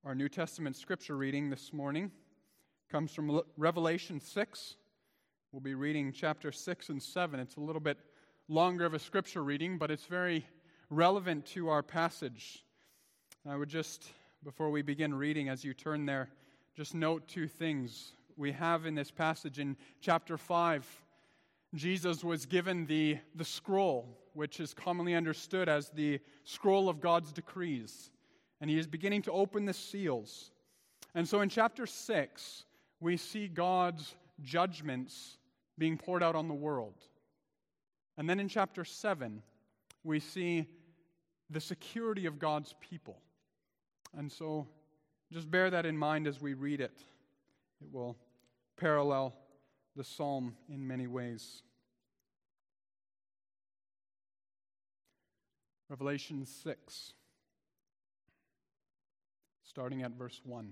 Our New Testament scripture reading this morning comes from Revelation 6. We'll be reading chapter 6 and 7. It's a little bit longer of a scripture reading, but it's very relevant to our passage. I would just, before we begin reading, as you turn there, just note two things. We have in this passage in chapter 5, Jesus was given the scroll, which is commonly understood as the scroll of God's decrees. And he is beginning to open the seals. And so in chapter 6, we see God's judgments being poured out on the world. And then in chapter 7, we see the security of God's people. And so just bear that in mind as we read it. It will parallel the psalm in many ways. Revelation 6. Starting at verse 1.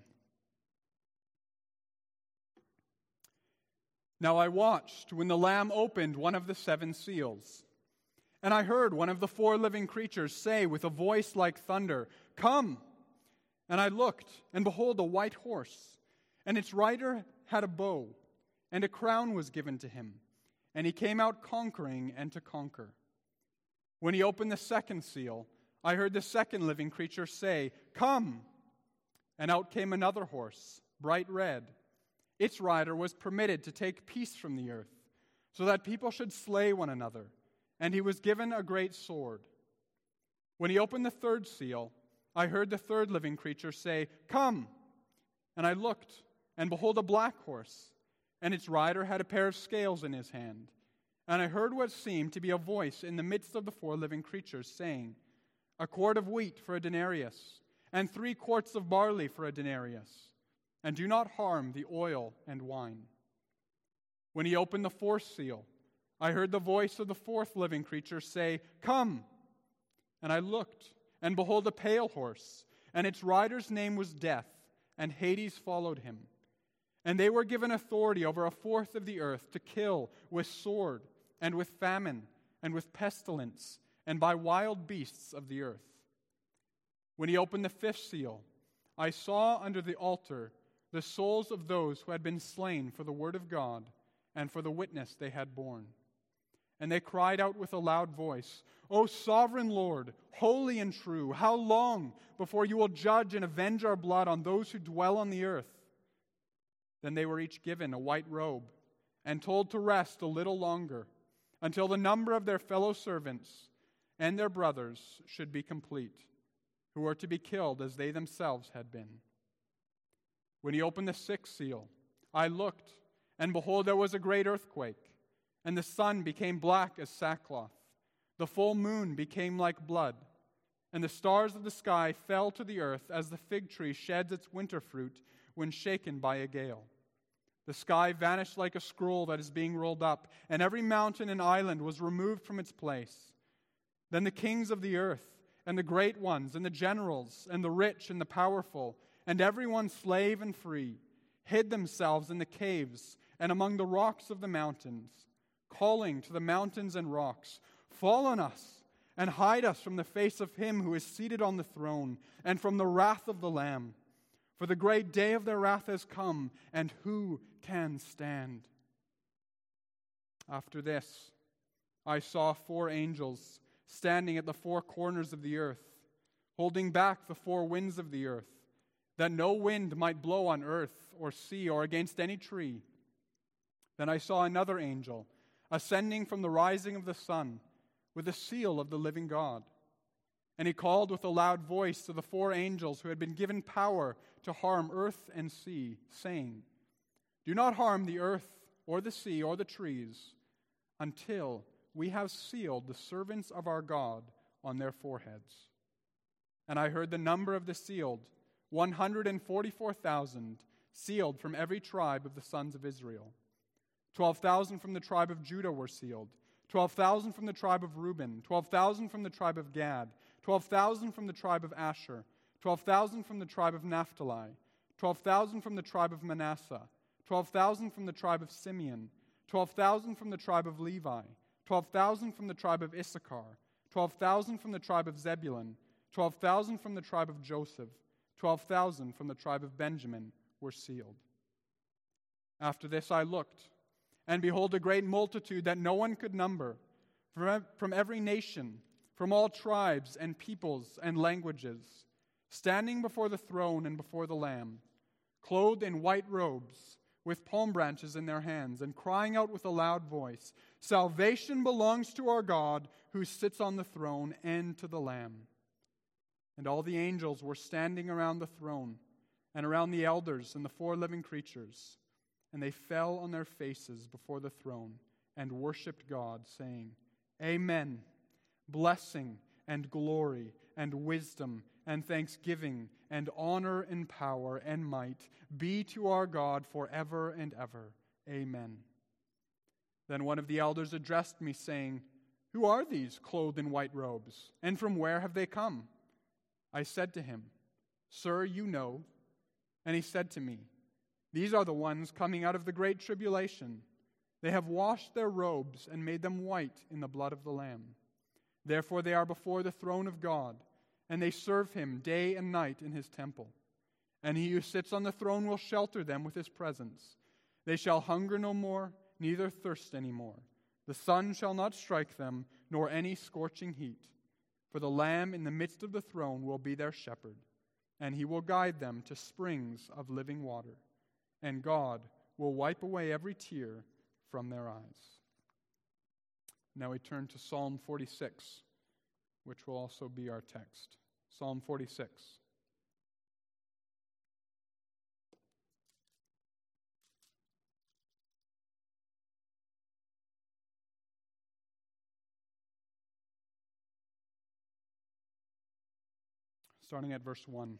Now I watched when the Lamb opened one of the seven seals. And I heard one of the four living creatures say with a voice like thunder, "Come!" And I looked, and behold, a white horse. And its rider had a bow, and a crown was given to him. And he came out conquering and to conquer. When he opened the second seal, I heard the second living creature say, "Come!" And out came another horse, bright red. Its rider was permitted to take peace from the earth, so that people should slay one another. And he was given a great sword. When he opened the third seal, I heard the third living creature say, "Come!" And I looked, and behold, a black horse, and its rider had a pair of scales in his hand. And I heard what seemed to be a voice in the midst of the four living creatures, saying, "A quart of wheat for a denarius, and 3 quarts of barley for a denarius, and do not harm the oil and wine." When he opened the fourth seal, I heard the voice of the fourth living creature say, "Come!" And I looked, and behold, a pale horse, and its rider's name was Death, and Hades followed him. And they were given authority over a fourth of the earth to kill with sword, and with famine, and with pestilence, and by wild beasts of the earth. When he opened the fifth seal, I saw under the altar the souls of those who had been slain for the word of God and for the witness they had borne. And they cried out with a loud voice, "O sovereign Lord, holy and true, how long before you will judge and avenge our blood on those who dwell on the earth?" Then they were each given a white robe and told to rest a little longer until the number of their fellow servants and their brothers should be complete, who were to be killed as they themselves had been. When he opened the sixth seal, I looked, and behold, there was a great earthquake, and the sun became black as sackcloth. The full moon became like blood, and the stars of the sky fell to the earth as the fig tree sheds its winter fruit when shaken by a gale. The sky vanished like a scroll that is being rolled up, and every mountain and island was removed from its place. Then the kings of the earth, and the great ones, and the generals, and the rich, and the powerful, and everyone slave and free, hid themselves in the caves and among the rocks of the mountains, calling to the mountains and rocks, "Fall on us, and hide us from the face of him who is seated on the throne, and from the wrath of the Lamb. For the great day of their wrath has come, and who can stand?" After this, I saw 4 angels standing at the 4 corners of the earth, holding back the 4 winds of the earth, that no wind might blow on earth or sea or against any tree. Then I saw another angel ascending from the rising of the sun with a seal of the living God. And he called with a loud voice to the 4 angels who had been given power to harm earth and sea, saying, "Do not harm the earth or the sea or the trees until we have sealed the servants of our God on their foreheads." And I heard the number of the sealed, 144,000, sealed from every tribe of the sons of Israel. 12,000 from the tribe of Judah were sealed, 12,000 from the tribe of Reuben, 12,000 from the tribe of Gad, 12,000 from the tribe of Asher, 12,000 from the tribe of Naphtali, 12,000 from the tribe of Manasseh, 12,000 from the tribe of Simeon, 12,000 from the tribe of Levi, 12,000 from the tribe of Issachar, 12,000 from the tribe of Zebulun, 12,000 from the tribe of Joseph, 12,000 from the tribe of Benjamin were sealed. After this I looked, and behold, a great multitude that no one could number, from every nation, from all tribes and peoples and languages, standing before the throne and before the Lamb, clothed in white robes, with palm branches in their hands, and crying out with a loud voice, "Salvation belongs to our God, who sits on the throne, and to the Lamb." And all the angels were standing around the throne, and around the elders and the 4 living creatures, and they fell on their faces before the throne, and worshipped God, saying, "Amen. Blessing and glory and wisdom and thanksgiving and honor and power and might be to our God forever and ever. Amen." Then one of the elders addressed me, saying, "Who are these clothed in white robes, and from where have they come?" I said to him, "Sir, you know." And he said to me, "These are the ones coming out of the great tribulation. They have washed their robes and made them white in the blood of the Lamb. Therefore they are before the throne of God, and they serve him day and night in his temple. And he who sits on the throne will shelter them with his presence. They shall hunger no more, neither thirst any more. The sun shall not strike them, nor any scorching heat. For the Lamb in the midst of the throne will be their shepherd, and he will guide them to springs of living water. And God will wipe away every tear from their eyes." Now we turn to Psalm 46, which will also be our text. Psalm 46. Starting at verse 1.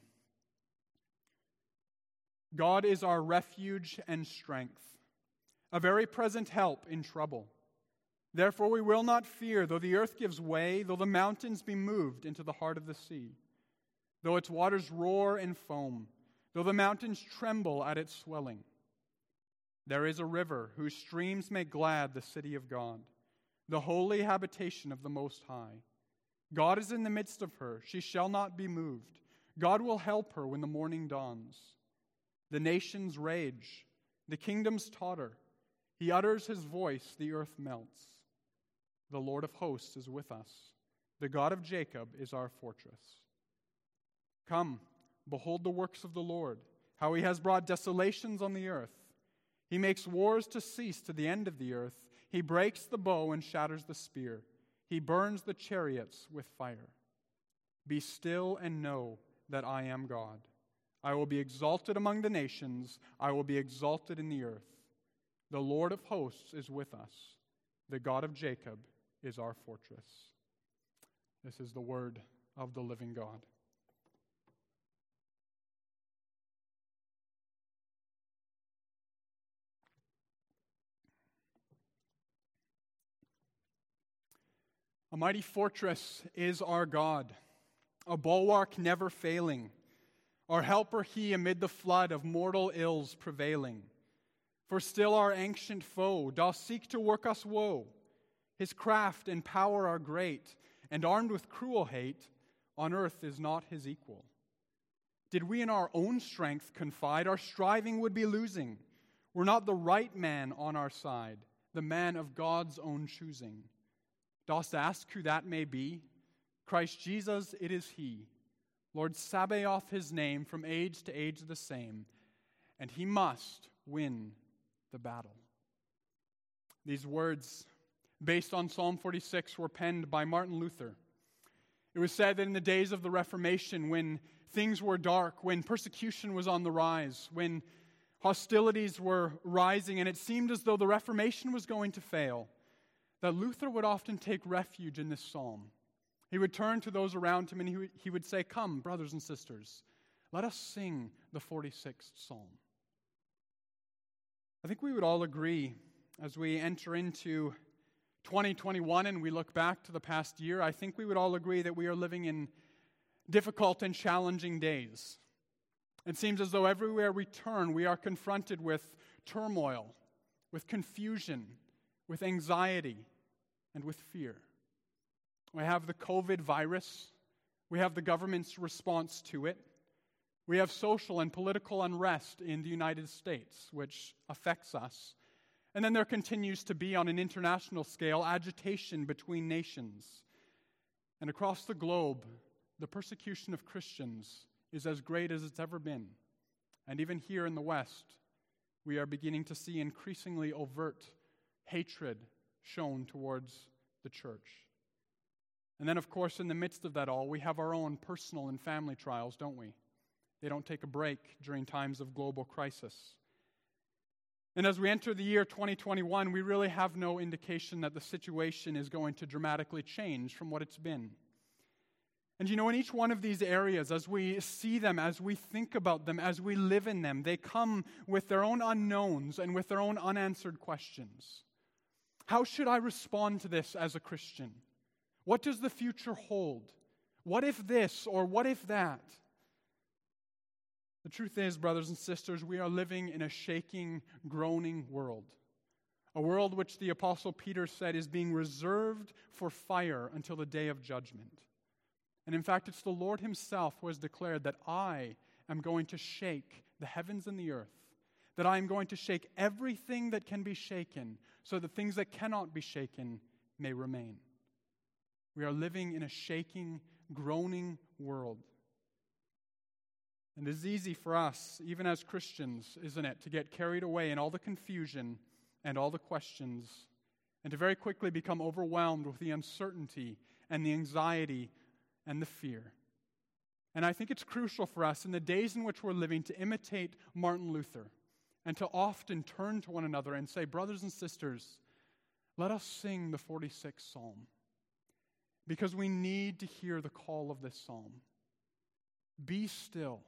God is our refuge and strength, a very present help in trouble. Therefore we will not fear, though the earth gives way, though the mountains be moved into the heart of the sea, though its waters roar and foam, though the mountains tremble at its swelling. There is a river whose streams make glad the city of God, the holy habitation of the Most High. God is in the midst of her. She shall not be moved. God will help her when the morning dawns. The nations rage. The kingdoms totter. He utters his voice. The earth melts. The Lord of hosts is with us. The God of Jacob is our fortress. Come, behold the works of the Lord, how he has brought desolations on the earth. He makes wars to cease to the end of the earth. He breaks the bow and shatters the spear. He burns the chariots with fire. Be still and know that I am God. I will be exalted among the nations. I will be exalted in the earth. The Lord of hosts is with us. The God of Jacob is our fortress. This is the word of the living God. A mighty fortress is our God, a bulwark never failing. Our helper he amid the flood of mortal ills prevailing. For still our ancient foe doth seek to work us woe. His craft and power are great, and armed with cruel hate, on earth is not his equal. Did we in our own strength confide, our striving would be losing. Were not the right man on our side, the man of God's own choosing. Dost ask who that may be? Christ Jesus, it is he. Lord Sabaoth his name, from age to age the same, and he must win the battle. These words, based on Psalm 46, were penned by Martin Luther. It was said that in the days of the Reformation, when things were dark, when persecution was on the rise, when hostilities were rising, and it seemed as though the Reformation was going to fail, that Luther would often take refuge in this psalm. He would turn to those around him and he would say, "Come, brothers and sisters, let us sing the 46th Psalm." I think we would all agree as we enter into 2021 and we look back to the past year, I think we would all agree that we are living in difficult and challenging days. It seems as though everywhere we turn, we are confronted with turmoil, with confusion, with anxiety, and with fear. We have the COVID virus. We have the government's response to it. We have social and political unrest in the United States, which affects us. And then there continues to be, on an international scale, agitation between nations. And across the globe, the persecution of Christians is as great as it's ever been. And even here in the West, we are beginning to see increasingly overt hatred shown towards the church. And then, of course, in the midst of that all, we have our own personal and family trials, don't we? They don't take a break during times of global crisis. And as we enter the year 2021, we really have no indication that the situation is going to dramatically change from what it's been. And in each one of these areas, as we see them, as we think about them, as we live in them, they come with their own unknowns and with their own unanswered questions. How should I respond to this as a Christian? What does the future hold? What if this or what if that? The truth is, brothers and sisters, we are living in a shaking, groaning world. A world which the Apostle Peter said is being reserved for fire until the day of judgment. And in fact, it's the Lord himself who has declared that I am going to shake the heavens and the earth, that I am going to shake everything that can be shaken, so that things that cannot be shaken may remain. We are living in a shaking, groaning world. And it is easy for us, even as Christians, isn't it, to get carried away in all the confusion and all the questions, and to very quickly become overwhelmed with the uncertainty and the anxiety and the fear. And I think it's crucial for us in the days in which we're living to imitate Martin Luther and to often turn to one another and say, brothers and sisters, let us sing the 46th Psalm, because we need to hear the call of this psalm. Be still.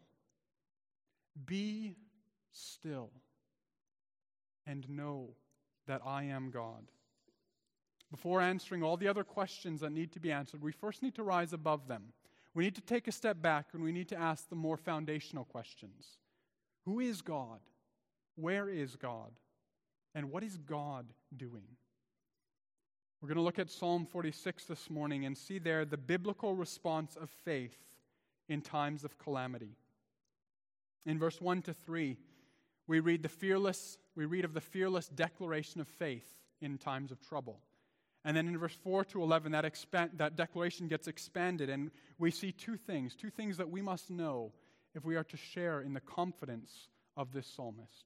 Be still and know that I am God. Before answering all the other questions that need to be answered, we first need to rise above them. We need to take a step back and we need to ask the more foundational questions. Who is God? Where is God? And what is God doing? We're going to look at Psalm 46 this morning and see there the biblical response of faith in times of calamity. In verse 1 to 3, we read of the fearless declaration of faith in times of trouble. And then in verse 4 to 11, that declaration gets expanded, and we see two things that we must know if we are to share in the confidence of this psalmist.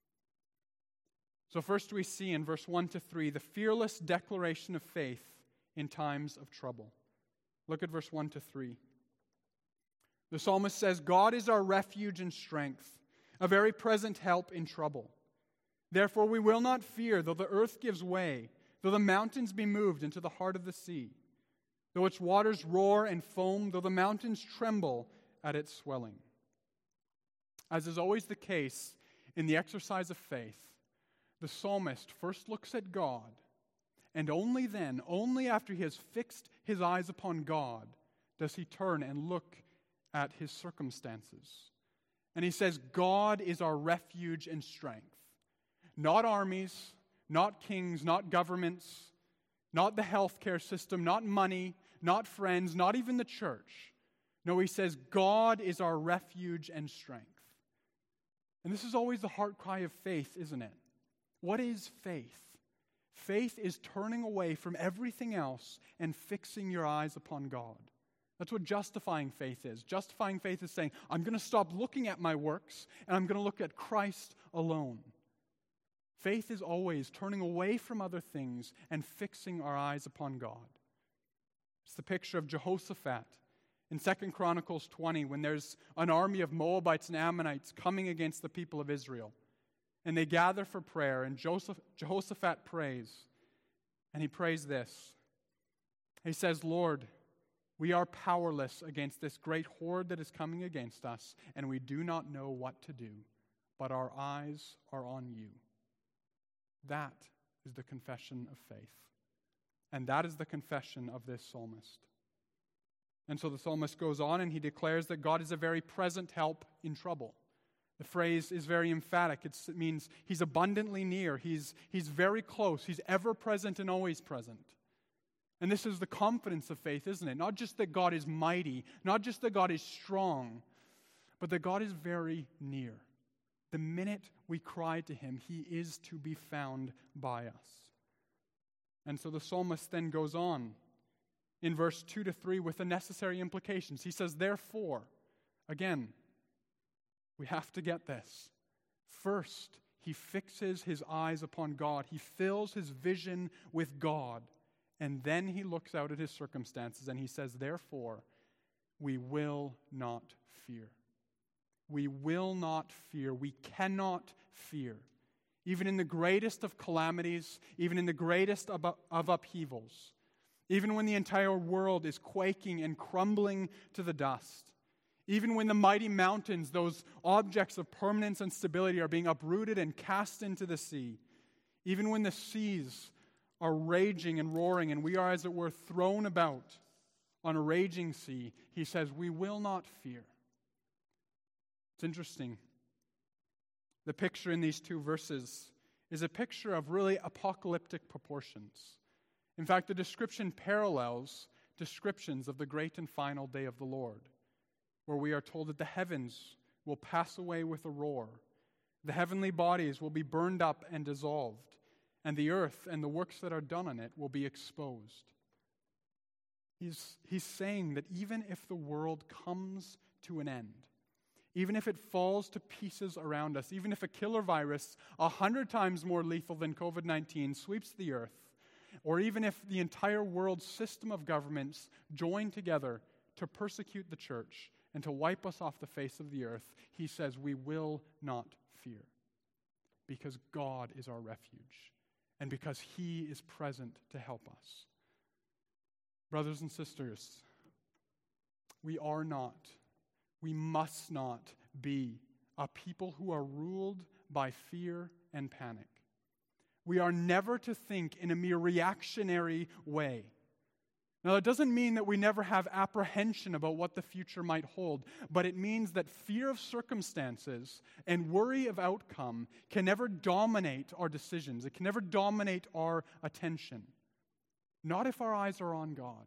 So first we see in verse 1 to 3, the fearless declaration of faith in times of trouble. Look at verse 1 to 3. The psalmist says, God is our refuge and strength, a very present help in trouble. Therefore we will not fear, though the earth gives way, though the mountains be moved into the heart of the sea, though its waters roar and foam, though the mountains tremble at its swelling. As is always the case in the exercise of faith, the psalmist first looks at God, and only then, only after he has fixed his eyes upon God, does he turn and look at his circumstances. And he says, God is our refuge and strength. Not armies, not kings, not governments, not the healthcare system, not money, not friends, not even the church. No, he says, God is our refuge and strength. And this is always the heart cry of faith, isn't it? What is faith? Faith is turning away from everything else and fixing your eyes upon God. That's what justifying faith is. Justifying faith is saying, I'm going to stop looking at my works and I'm going to look at Christ alone. Faith is always turning away from other things and fixing our eyes upon God. It's the picture of Jehoshaphat in 2 Chronicles 20 when there's an army of Moabites and Ammonites coming against the people of Israel. And they gather for prayer, and Jehoshaphat prays. And he prays this. He says, Lord, we are powerless against this great horde that is coming against us, and we do not know what to do, but our eyes are on you. That is the confession of faith. And that is the confession of this psalmist. And so the psalmist goes on and he declares that God is a very present help in trouble. The phrase is very emphatic. It means he's abundantly near. He's very close. He's ever present and always present. And this is the confidence of faith, isn't it? Not just that God is mighty, not just that God is strong, but that God is very near. The minute we cry to him, he is to be found by us. And so the psalmist then goes on in verse 2-3 with the necessary implications. He says, therefore, again, we have to get this. First, he fixes his eyes upon God. He fills his vision with God. And then he looks out at his circumstances and he says, therefore, we will not fear. We will not fear. We cannot fear. Even in the greatest of calamities, even in the greatest of upheavals, even when the entire world is quaking and crumbling to the dust, even when the mighty mountains, those objects of permanence and stability, are being uprooted and cast into the sea, even when the seas are raging and roaring and we are, as it were, thrown about on a raging sea, he says, we will not fear. It's interesting. The picture in these two verses is a picture of really apocalyptic proportions. In fact, the description parallels descriptions of the great and final day of the Lord, where we are told that the heavens will pass away with a roar, the heavenly bodies will be burned up and dissolved, and the earth and the works that are done on it will be exposed. He's saying that even if the world comes to an end, even if it falls to pieces around us, even if a killer virus 100 times more lethal than COVID-19 sweeps the earth, or even if the entire world's system of governments join together to persecute the church and to wipe us off the face of the earth, he says we will not fear, because God is our refuge and because he is present to help us. Brothers and sisters, we must not be a people who are ruled by fear and panic. We are never to think in a mere reactionary way. Now, that doesn't mean that we never have apprehension about what the future might hold, but it means that fear of circumstances and worry of outcome can never dominate our decisions. It can never dominate our attention. Not if our eyes are on God.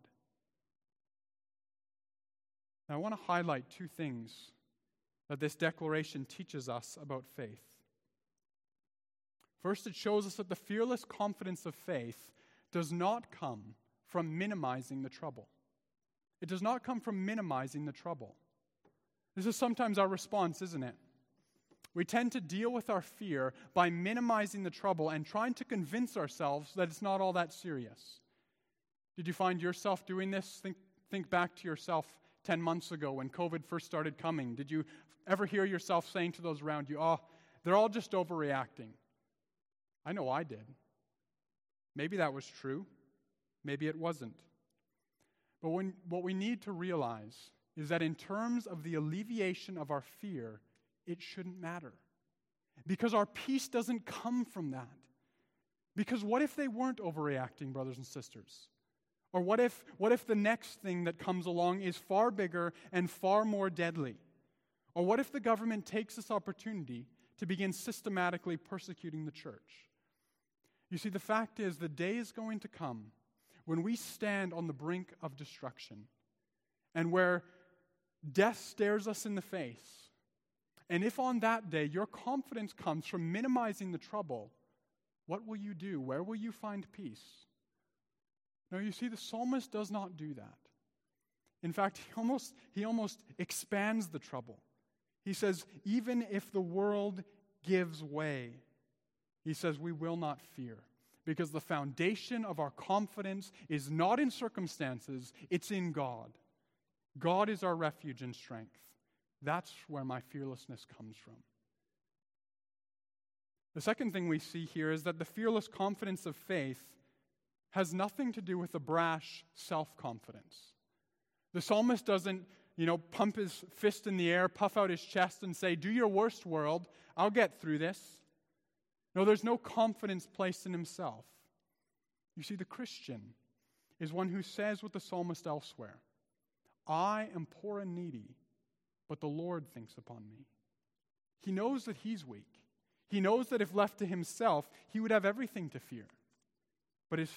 Now, I want to highlight two things that this declaration teaches us about faith. First, it shows us that the fearless confidence of faith does not come from minimizing the trouble. It does not come from minimizing the trouble. This is sometimes our response, isn't it? We tend to deal with our fear by minimizing the trouble and trying to convince ourselves that it's not all that serious. Did you find yourself doing this? Think back to yourself 10 months ago when COVID first started coming. Did you ever hear yourself saying to those around you, oh, they're all just overreacting? I know I did. Maybe that was true. Maybe it wasn't. But what we need to realize is that in terms of the alleviation of our fear, it shouldn't matter. Because our peace doesn't come from that. Because what if they weren't overreacting, brothers and sisters? Or what if the next thing that comes along is far bigger and far more deadly? Or what if the government takes this opportunity to begin systematically persecuting the church? You see, the fact is, the day is going to come when we stand on the brink of destruction and where death stares us in the face. And if on that day your confidence comes from minimizing the trouble, what will you do? Where will you find peace? No, you see, the psalmist does not do that. In fact, he almost expands the trouble. He says, even if the world gives way, he says, we will not fear. Because the foundation of our confidence is not in circumstances, it's in God. God is our refuge and strength. That's where my fearlessness comes from. The second thing we see here is that the fearless confidence of faith has nothing to do with a brash self-confidence. The psalmist doesn't, pump his fist in the air, puff out his chest and say, do your worst, world, I'll get through this. No, there's no confidence placed in himself. You see, the Christian is one who says with the psalmist elsewhere, I am poor and needy, but the Lord thinks upon me. He knows that he's weak. He knows that if left to himself, he would have everything to fear. But his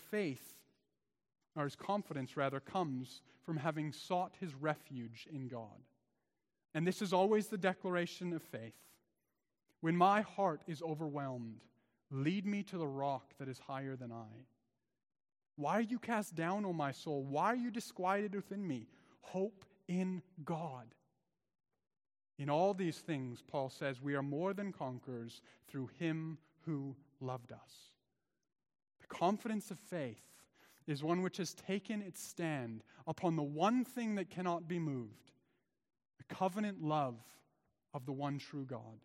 confidence rather, comes from having sought his refuge in God. And this is always the declaration of faith. When my heart is overwhelmed, lead me to the rock that is higher than I. Why are you cast down, O my soul? Why are you disquieted within me? Hope in God. In all these things, Paul says, we are more than conquerors through him who loved us. The confidence of faith is one which has taken its stand upon the one thing that cannot be moved, the covenant love of the one true God.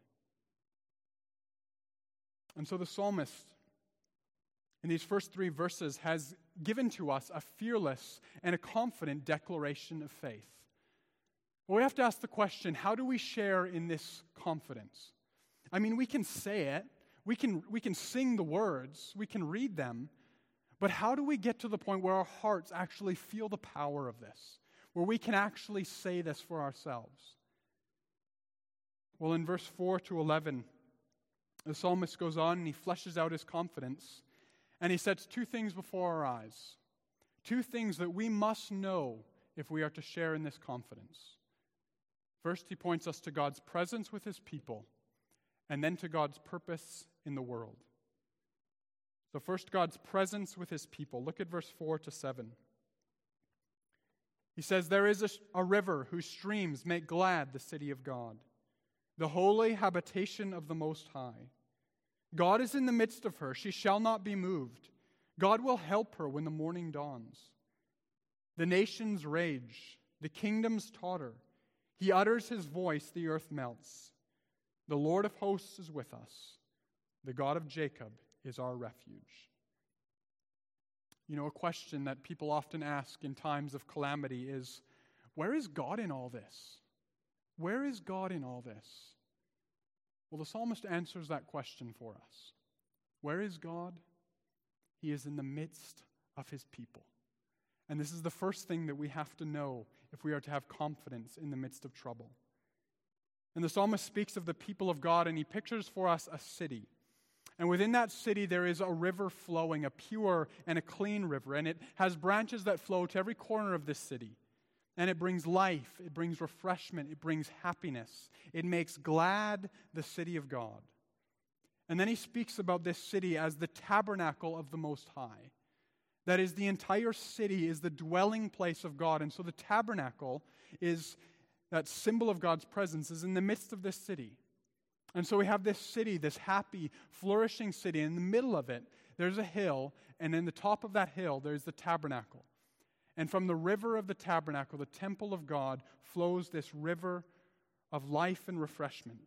And so the psalmist, in these first 3 verses, has given to us a fearless and a confident declaration of faith. But we have to ask the question, how do we share in this confidence? I mean, we can say it, we can sing the words, we can read them, but how do we get to the point where our hearts actually feel the power of this, where we can actually say this for ourselves? Well, in verse 4 to 11, the psalmist goes on and he fleshes out his confidence, and he sets 2 things before our eyes, 2 things that we must know if we are to share in this confidence. First, he points us to God's presence with his people, and then to God's purpose in the world. So first, God's presence with his people. Look at verse 4 to 7. He says, there is a river whose streams make glad the city of God, the holy habitation of the Most High. God is in the midst of her. She shall not be moved. God will help her when the morning dawns. The nations rage. The kingdoms totter. He utters his voice, the earth melts. The Lord of hosts is with us. The God of Jacob is our refuge. You know, a question that people often ask in times of calamity is, where is God in all this? Where is God in all this? Well, the psalmist answers that question for us. Where is God? He is in the midst of his people. And this is the first thing that we have to know if we are to have confidence in the midst of trouble. And the psalmist speaks of the people of God, and he pictures for us a city. And within that city there is a river flowing, a pure and a clean river, and it has branches that flow to every corner of this city. And it brings life, it brings refreshment, it brings happiness. It makes glad the city of God. And then he speaks about this city as the tabernacle of the Most High. That is, the entire city is the dwelling place of God. And so the tabernacle is that symbol of God's presence is in the midst of this city. And so we have this city, this happy, flourishing city. In the middle of it, there's a hill, and in the top of that hill, there's the tabernacle. And from the river of the tabernacle, the temple of God, flows this river of life and refreshment.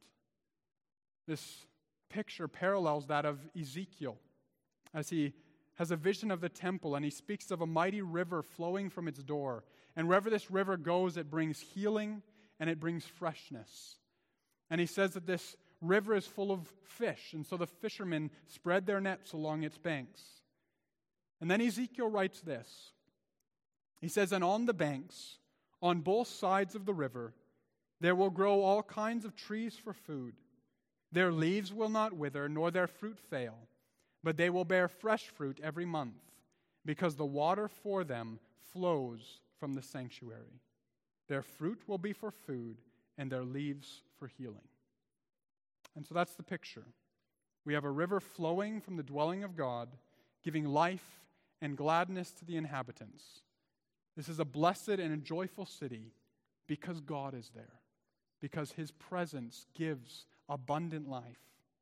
This picture parallels that of Ezekiel as he has a vision of the temple, and he speaks of a mighty river flowing from its door. And wherever this river goes, it brings healing and it brings freshness. And he says that this river is full of fish, and so the fishermen spread their nets along its banks. And then Ezekiel writes this. He says, and on the banks, on both sides of the river, there will grow all kinds of trees for food. Their leaves will not wither, nor their fruit fail, but they will bear fresh fruit every month, because the water for them flows from the sanctuary. Their fruit will be for food, and their leaves for healing. And so that's the picture. We have a river flowing from the dwelling of God, giving life and gladness to the inhabitants. This is a blessed and a joyful city because God is there, because his presence gives abundant life.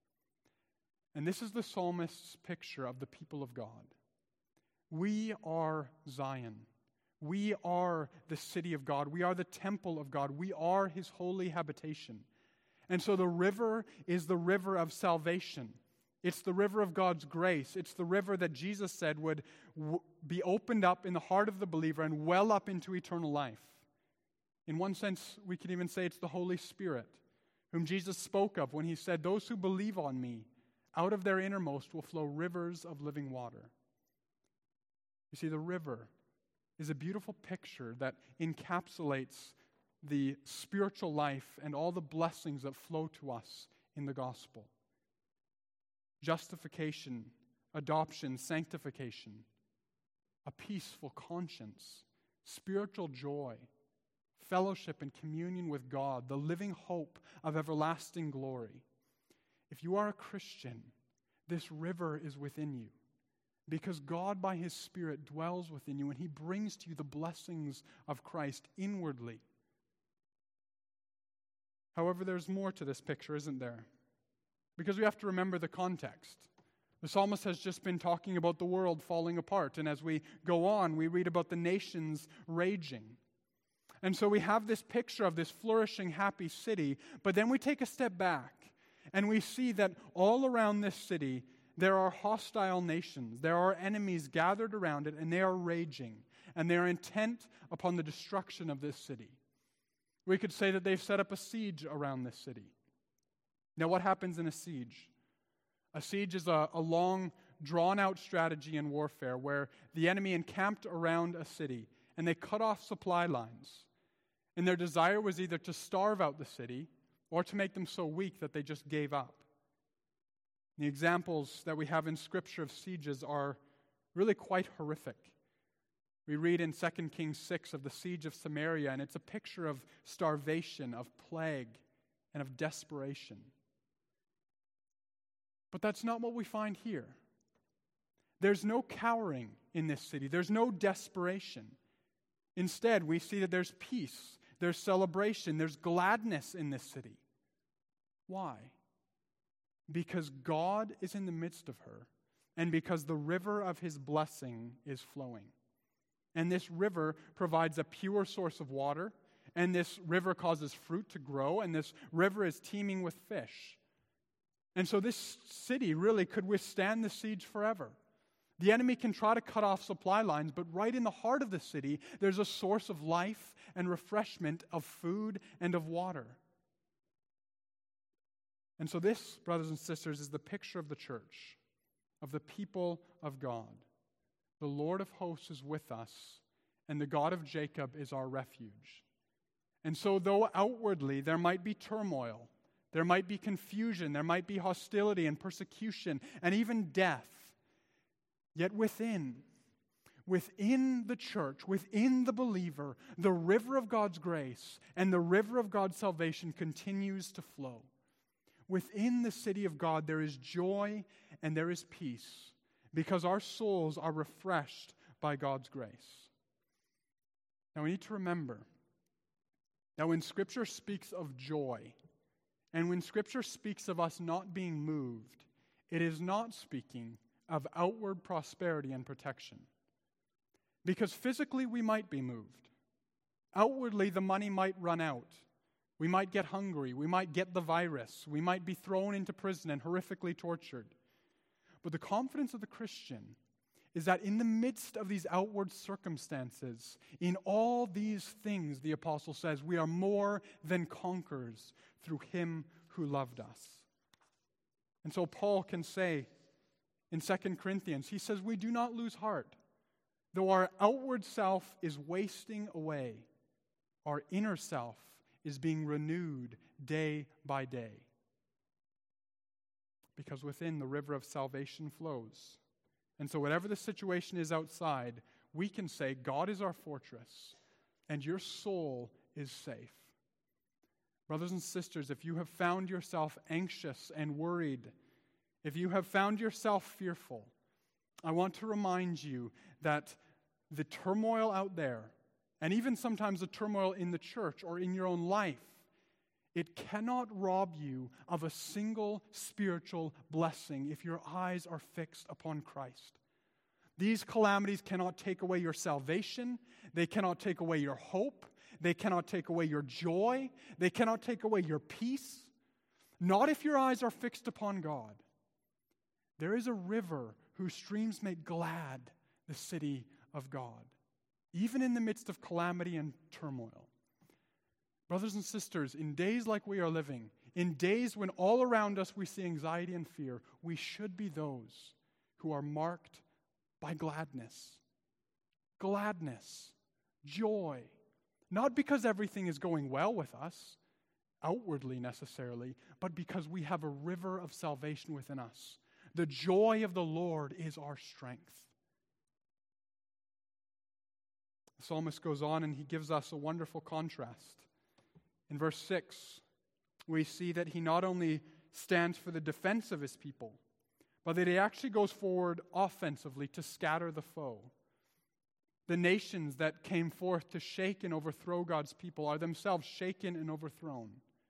And this is the psalmist's picture of the people of God. We are Zion. We are the city of God. We are the temple of God. We are his holy habitation. And so the river is the river of salvation. It's the river of God's grace. It's the river that Jesus said would be opened up in the heart of the believer and well up into eternal life. In one sense, we could even say it's the Holy Spirit, whom Jesus spoke of when he said, those who believe on me, out of their innermost will flow rivers of living water. You see, the river is a beautiful picture that encapsulates the spiritual life and all the blessings that flow to us in the gospel. Justification, adoption, sanctification, a peaceful conscience, spiritual joy, fellowship and communion with God, the living hope of everlasting glory. If you are a Christian, this river is within you, because God by His Spirit dwells within you, and He brings to you the blessings of Christ inwardly. However, there's more to this picture, isn't there? Because we have to remember the context. The psalmist has just been talking about the world falling apart, and as we go on, we read about the nations raging. And so we have this picture of this flourishing, happy city, but then we take a step back, and we see that all around this city, there are hostile nations. There are enemies gathered around it, and they are raging, and they are intent upon the destruction of this city. We could say that they've set up a siege around this city. Now, what happens in a siege? A siege is a long, drawn-out strategy in warfare where the enemy encamped around a city, and they cut off supply lines. And their desire was either to starve out the city or to make them so weak that they just gave up. The examples that we have in Scripture of sieges are really quite horrific. We read in 2 Kings 6 of the siege of Samaria, and it's a picture of starvation, of plague, and of desperation. But that's not what we find here. There's no cowering in this city. There's no desperation. Instead, we see that there's peace, there's celebration, there's gladness in this city. Why? Because God is in the midst of her, and because the river of His blessing is flowing. And this river provides a pure source of water, and this river causes fruit to grow, and this river is teeming with fish. And so this city really could withstand the siege forever. The enemy can try to cut off supply lines, but right in the heart of the city, there's a source of life and refreshment, of food and of water. And so this, brothers and sisters, is the picture of the church, of the people of God. The Lord of hosts is with us, and the God of Jacob is our refuge. And so though outwardly there might be turmoil, there might be confusion, there might be hostility and persecution, and even death, yet within the church, within the believer, the river of God's grace and the river of God's salvation continues to flow. Within the city of God, there is joy and there is peace, because our souls are refreshed by God's grace. Now we need to remember that when Scripture speaks of joy, and when Scripture speaks of us not being moved, it is not speaking of outward prosperity and protection. Because physically we might be moved. Outwardly the money might run out. We might get hungry. We might get the virus. We might be thrown into prison and horrifically tortured. But the confidence of the Christian is that in the midst of these outward circumstances, in all these things, the apostle says, we are more than conquerors through Him who loved us. And so Paul can say in 2 Corinthians, he says, we do not lose heart. Though our outward self is wasting away, our inner self is being renewed day by day. Because within the river of salvation flows. And so whatever the situation is outside, we can say, God is our fortress, and your soul is safe. Brothers and sisters, if you have found yourself anxious and worried, if you have found yourself fearful, I want to remind you that the turmoil out there, and even sometimes the turmoil in the church or in your own life, it cannot rob you of a single spiritual blessing if your eyes are fixed upon Christ. These calamities cannot take away your salvation. They cannot take away your hope. They cannot take away your joy. They cannot take away your peace. Not if your eyes are fixed upon God. There is a river whose streams make glad the city of God, even in the midst of calamity and turmoil. Brothers and sisters, in days like we are living, in days when all around us we see anxiety and fear, we should be those who are marked by gladness. Gladness, joy, not because everything is going well with us, outwardly necessarily, but because we have a river of salvation within us. The joy of the Lord is our strength. The psalmist goes on and he gives us a wonderful contrast. In verse 6, we see that he not only stands for the defense of his people, but that he actually goes forward offensively to scatter the foe. The nations that came forth to shake and overthrow God's people are themselves shaken and overthrown.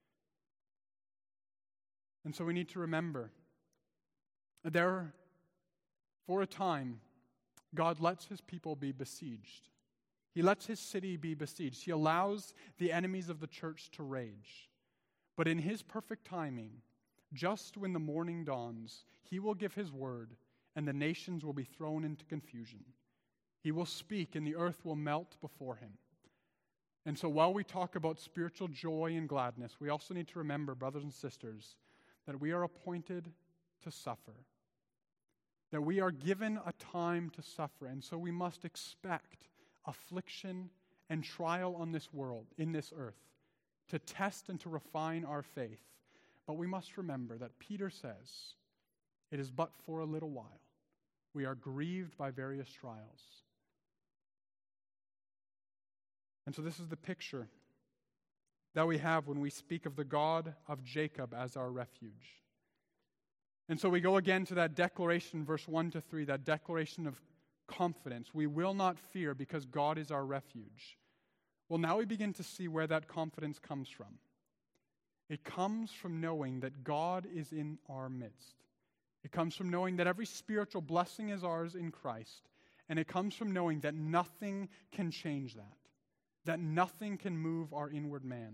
And so we need to remember that for a time, God lets his people be besieged. He lets his city be besieged. He allows the enemies of the church to rage. But in his perfect timing, just when the morning dawns, he will give his word, and the nations will be thrown into confusion. He will speak, and the earth will melt before him. And so while we talk about spiritual joy and gladness, we also need to remember, brothers and sisters, that we are appointed to suffer. That we are given a time to suffer, and so we must expect affliction and trial on this world, in this earth, to test and to refine our faith. But we must remember that Peter says, it is but for a little while. We are grieved by various trials. And so this is the picture that we have when we speak of the God of Jacob as our refuge. And so we go again to that declaration, verse 1 to 3, that declaration of confidence. We will not fear because God is our refuge. Well, now we begin to see where that confidence comes from. It comes from knowing that God is in our midst. It comes from knowing that every spiritual blessing is ours in Christ. And it comes from knowing that nothing can change that nothing can move our inward man.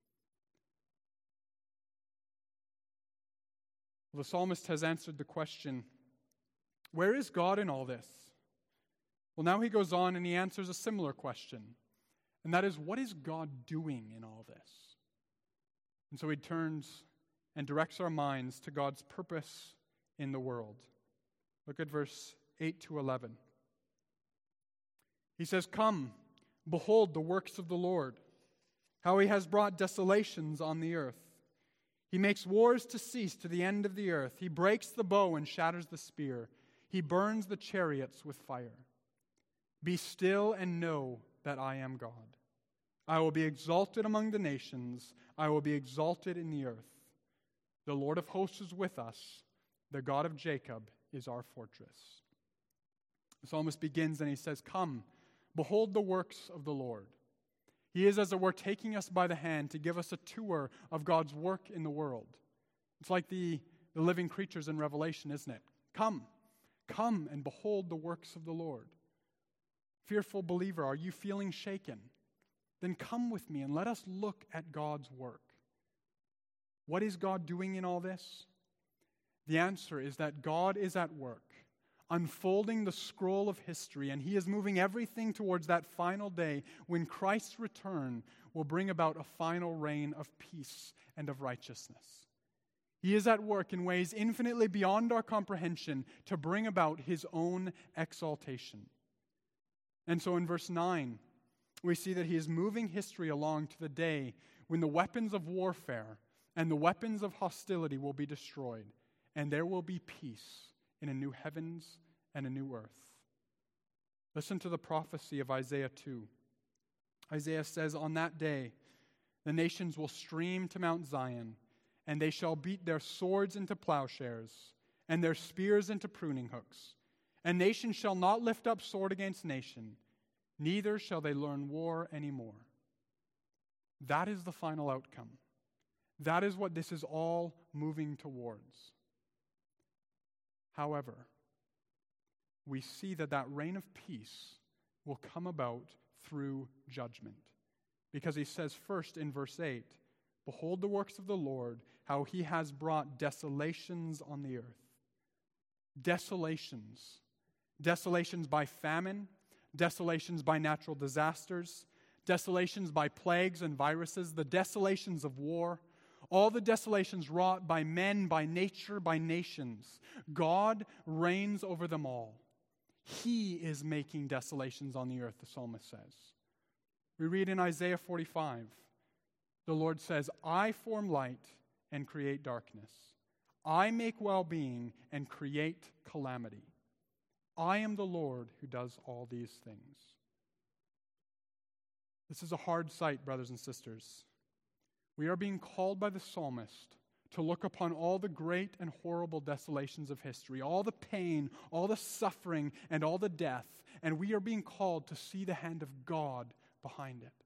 Well, the psalmist has answered the question, where is God in all this? Well, now he goes on and he answers a similar question, and that is, what is God doing in all this? And so he turns and directs our minds to God's purpose in the world. Look at verse 8 to 11. He says, "Come, behold the works of the Lord, how he has brought desolations on the earth. He makes wars to cease to the end of the earth. He breaks the bow and shatters the spear. He burns the chariots with fire. Be still and know that I am God. I will be exalted among the nations. I will be exalted in the earth. The Lord of hosts is with us. The God of Jacob is our fortress." The psalmist begins and he says, "Come, behold the works of the Lord." He is, as it were, taking us by the hand to give us a tour of God's work in the world. It's like the living creatures in Revelation, isn't it? Come and behold the works of the Lord. Fearful believer, are you feeling shaken? Then come with me and let us look at God's work. What is God doing in all this? The answer is that God is at work, unfolding the scroll of history, and he is moving everything towards that final day when Christ's return will bring about a final reign of peace and of righteousness. He is at work in ways infinitely beyond our comprehension to bring about his own exaltation. And so in verse 9, we see that he is moving history along to the day when the weapons of warfare and the weapons of hostility will be destroyed, and there will be peace in a new heavens and a new earth. Listen to the prophecy of Isaiah 2. Isaiah says, "On that day, the nations will stream to Mount Zion, and they shall beat their swords into plowshares, and their spears into pruning hooks. And nation shall not lift up sword against nation, neither shall they learn war anymore." That is the final outcome. That is what this is all moving towards. However, we see that reign of peace will come about through judgment. Because he says first in verse 8, "Behold the works of the Lord, how he has brought desolations on the earth." Desolations. Desolations by famine, desolations by natural disasters, desolations by plagues and viruses, the desolations of war, all the desolations wrought by men, by nature, by nations. God reigns over them all. He is making desolations on the earth, the psalmist says. We read in Isaiah 45, the Lord says, "I form light and create darkness. I make well-being and create calamity. I am the Lord who does all these things." This is a hard sight, brothers and sisters. We are being called by the psalmist to look upon all the great and horrible desolations of history, all the pain, all the suffering, and all the death, and we are being called to see the hand of God behind it.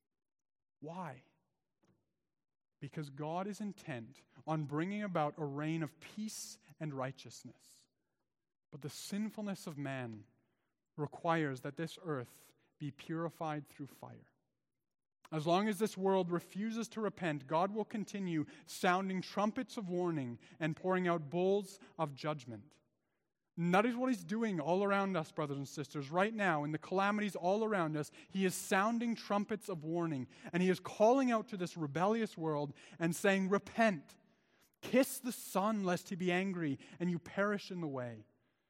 Why? Because God is intent on bringing about a reign of peace and righteousness. But the sinfulness of man requires that this earth be purified through fire. As long as this world refuses to repent, God will continue sounding trumpets of warning and pouring out bowls of judgment. And that is what he's doing all around us, brothers and sisters. Right now, in the calamities all around us, he is sounding trumpets of warning. And he is calling out to this rebellious world and saying, repent, kiss the Son, lest he be angry, and you perish in the way.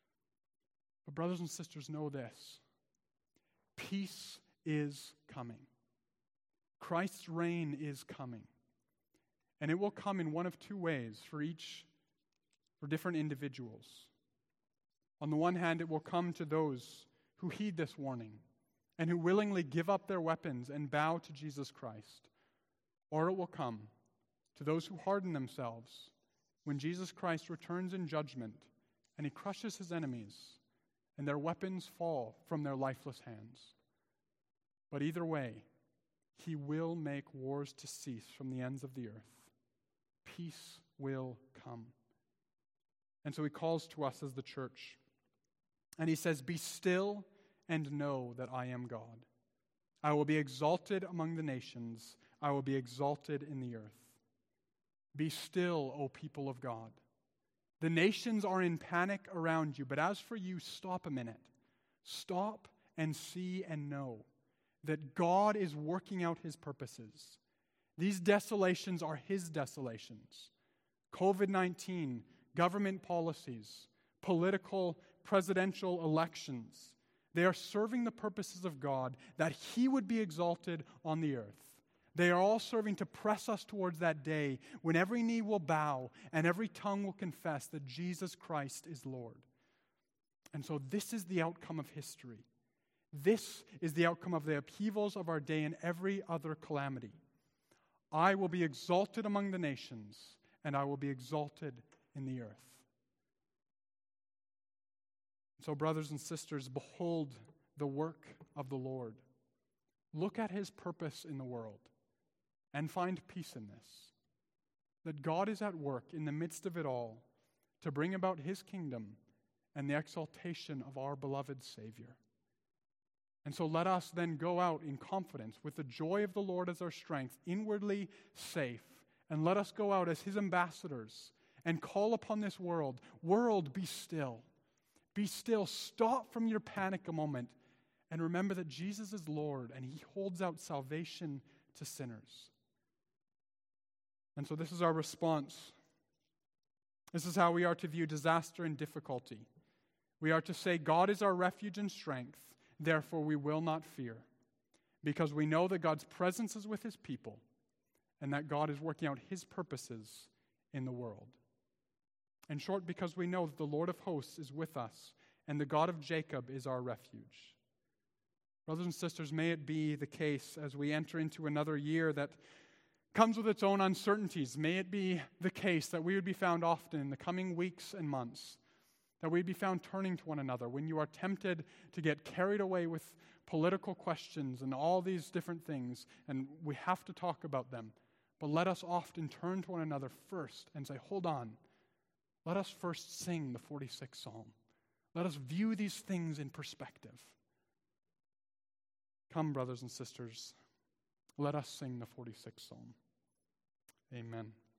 But brothers and sisters, know this. Peace is coming. Christ's reign is coming. And it will come in one of two ways for different individuals. On the one hand, it will come to those who heed this warning and who willingly give up their weapons and bow to Jesus Christ. Or it will come to those who harden themselves when Jesus Christ returns in judgment and he crushes his enemies and their weapons fall from their lifeless hands. But either way, he will make wars to cease from the ends of the earth. Peace will come. And so he calls to us as the church. And he says, be still and know that I am God. I will be exalted among the nations. I will be exalted in the earth. Be still, O people of God. The nations are in panic around you, but as for you, stop a minute. Stop and see and know that God is working out his purposes. These desolations are his desolations. COVID-19, government policies, political, presidential elections, they are serving the purposes of God that he would be exalted on the earth. They are all serving to press us towards that day when every knee will bow and every tongue will confess that Jesus Christ is Lord. And so this is the outcome of history. This is the outcome of the upheavals of our day and every other calamity. I will be exalted among the nations, and I will be exalted in the earth. So, brothers and sisters, behold the work of the Lord. Look at his purpose in the world and find peace in this. That God is at work in the midst of it all to bring about his kingdom and the exaltation of our beloved Savior. And so let us then go out in confidence with the joy of the Lord as our strength, inwardly safe. And let us go out as his ambassadors and call upon this world. World, be still. Be still. Stop from your panic a moment and remember that Jesus is Lord and he holds out salvation to sinners. And so this is our response. This is how we are to view disaster and difficulty. We are to say, God is our refuge and strength. Therefore, we will not fear, because we know that God's presence is with his people and that God is working out his purposes in the world. In short, because we know that the Lord of hosts is with us and the God of Jacob is our refuge. Brothers and sisters, may it be the case as we enter into another year that comes with its own uncertainties. May it be the case that we would be found often in the coming weeks and months, that we'd be found turning to one another when you are tempted to get carried away with political questions and all these different things, and we have to talk about them. But let us often turn to one another first and say, hold on, let us first sing the 46th Psalm. Let us view these things in perspective. Come, brothers and sisters, let us sing the 46th Psalm. Amen.